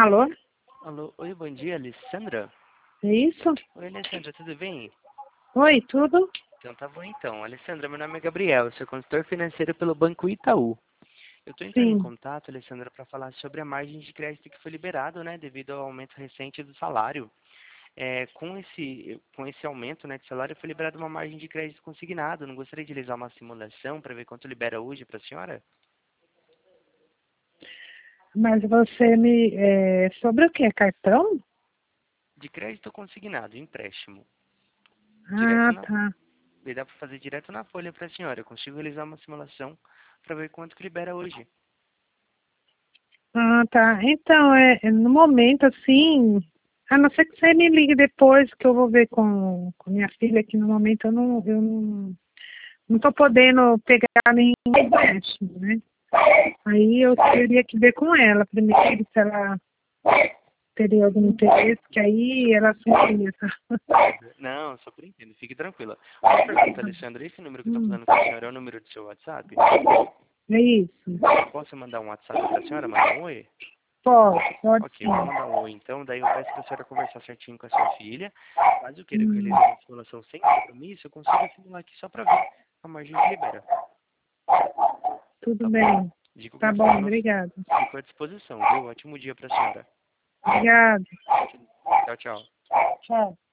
Alô? Alô, oi, bom dia, Alessandra? É isso? Oi, Alessandra, tudo bem? Oi, tudo? Então tá bom então. Alessandra, meu nome é Gabriel, eu sou consultor financeiro pelo Banco Itaú. Eu estou entrando em Sim. contato, Alessandra, para falar sobre a margem de crédito que foi liberado, né, devido ao aumento recente do salário. Com esse aumento, né, de salário, foi liberada uma margem de crédito consignado. Não gostaria de realizar uma simulação para ver quanto libera hoje para a senhora? Mas você me... sobre o quê? Cartão? De crédito consignado, empréstimo. Direto Ah, na tá. Daí dá para fazer direto na folha para a senhora. Eu consigo realizar uma simulação para ver quanto que libera hoje. Ah, tá. Então, no momento, assim... A não ser que você me ligue depois, que eu vou ver com minha filha, que no momento eu não tô podendo pegar nenhum empréstimo, né? Aí eu teria que ver com ela primeiro, se ela teria algum interesse, que aí ela assumiria, tá? Não, só por entendo. Fique tranquila. Uma pergunta, Alessandra. Esse número que eu estou Hum, falando com a senhora é o número do seu WhatsApp? é isso. Posso mandar um WhatsApp para a senhora? Mandar um oi? Pode Ok, sim. eu vou mandar um oi então. Daí eu peço para a senhora conversar certinho com a sua filha. Caso queira que eu realize uma simulação sem compromisso, eu consigo simular aqui só para ver a margem que libera. Tudo Tá bom? bem. De Tá qualquer bom, forma, eu obrigada. fico à disposição, viu? Ótimo dia para a senhora. Obrigada. Tchau, tchau. Tchau.